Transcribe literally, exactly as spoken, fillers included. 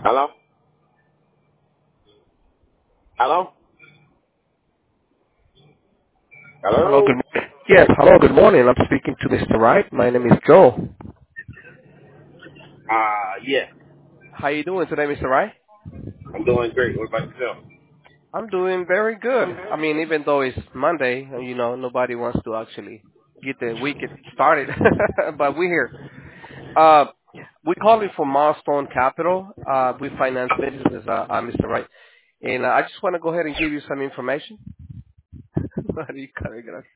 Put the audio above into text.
Hello? Hello? Hello, Hello? good morning. Yes, hello, good morning. I'm speaking to Mister Wright. My name is Joe. Uh, yeah. How you doing today, Mister Wright? I'm doing great. What about yourself? I'm doing very good. I mean, even though it's Monday, you know, nobody wants to actually get the weekend started, but we're here. Uh, we call it for Milestone Capital. Uh, we finance businesses, uh, uh, Mister Wright. And uh, I just want to go ahead and give you some information.